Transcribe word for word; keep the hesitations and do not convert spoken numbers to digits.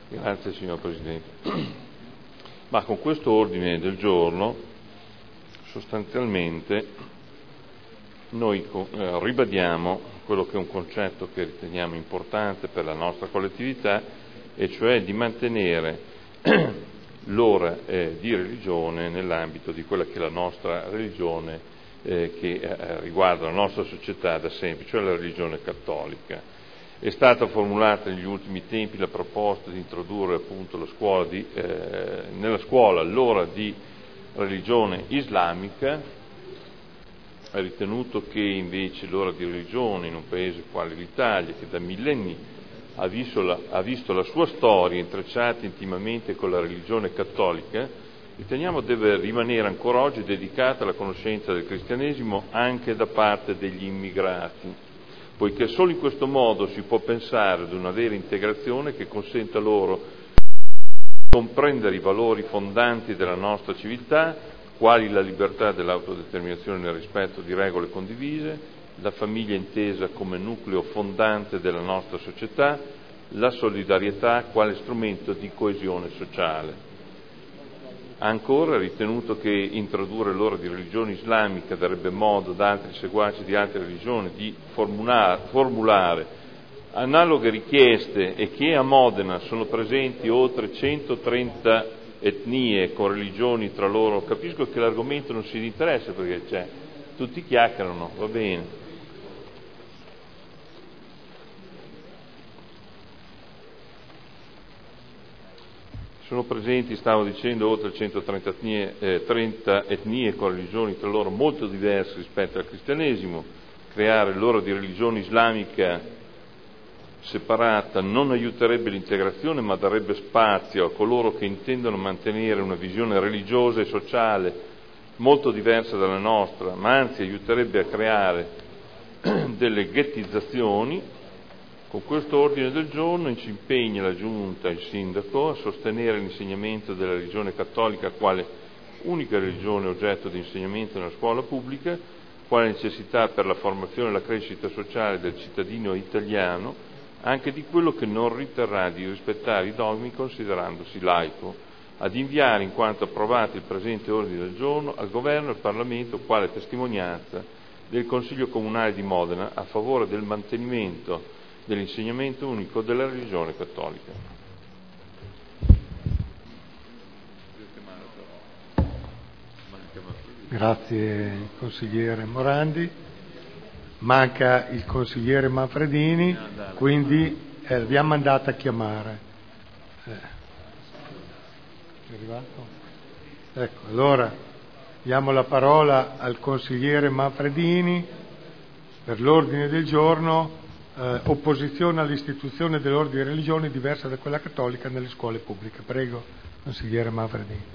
Grazie signor Presidente. Ma con questo ordine del giorno sostanzialmente noi eh, ribadiamo quello che è un concetto che riteniamo importante per la nostra collettività, e cioè di mantenere l'ora eh, di religione nell'ambito di quella che è la nostra religione eh, che eh, riguarda la nostra società da sempre, cioè la religione cattolica. È stata formulata negli ultimi tempi la proposta di introdurre appunto la scuola di, eh, nella scuola l'ora di religione islamica. Ha ritenuto che invece l'ora di religione in un paese quale l'Italia, che da millenni ha visto la, ha visto la sua storia intrecciata intimamente con la religione cattolica, riteniamo deve rimanere ancora oggi dedicata alla conoscenza del cristianesimo anche da parte degli immigrati, poiché solo in questo modo si può pensare ad una vera integrazione che consenta loro di comprendere i valori fondanti della nostra civiltà, quali la libertà dell'autodeterminazione nel rispetto di regole condivise, la famiglia intesa come nucleo fondante della nostra società, la solidarietà quale strumento di coesione sociale. Ha ancora ritenuto che introdurre l'ora di religione islamica darebbe modo ad altri seguaci di altre religioni di formulare, formulare analoghe richieste, e che a Modena sono presenti oltre centotrenta etnie con religioni tra loro. Capisco che l'argomento non si interessa perché c'è, tutti chiacchierano, va bene. Sono presenti, stavo dicendo, oltre centotrenta etnie, eh, trenta etnie con religioni tra loro molto diverse rispetto al cristianesimo. Creare l'ora di religione islamica separata non aiuterebbe l'integrazione, ma darebbe spazio a coloro che intendono mantenere una visione religiosa e sociale molto diversa dalla nostra, ma anzi aiuterebbe a creare delle ghettizzazioni. Con questo ordine del giorno ci impegna la Giunta e il Sindaco a sostenere l'insegnamento della religione cattolica quale unica religione oggetto di insegnamento nella scuola pubblica, quale necessità per la formazione e la crescita sociale del cittadino italiano, anche di quello che non riterrà di rispettare i dogmi considerandosi laico, ad inviare, in quanto approvati il presente ordine del giorno, al Governo e al Parlamento quale testimonianza del Consiglio Comunale di Modena a favore del mantenimento dell'insegnamento unico della religione cattolica. Grazie consigliere Morandi. Manca il consigliere Manfredini, quindi eh, abbiamo mandato a chiamare. Eh. È arrivato? Ecco, allora diamo la parola al consigliere Manfredini per l'ordine del giorno. Eh, opposizione all'istituzione dell'ordine di religione diversa da quella cattolica nelle scuole pubbliche. Prego, consigliere Manfredini.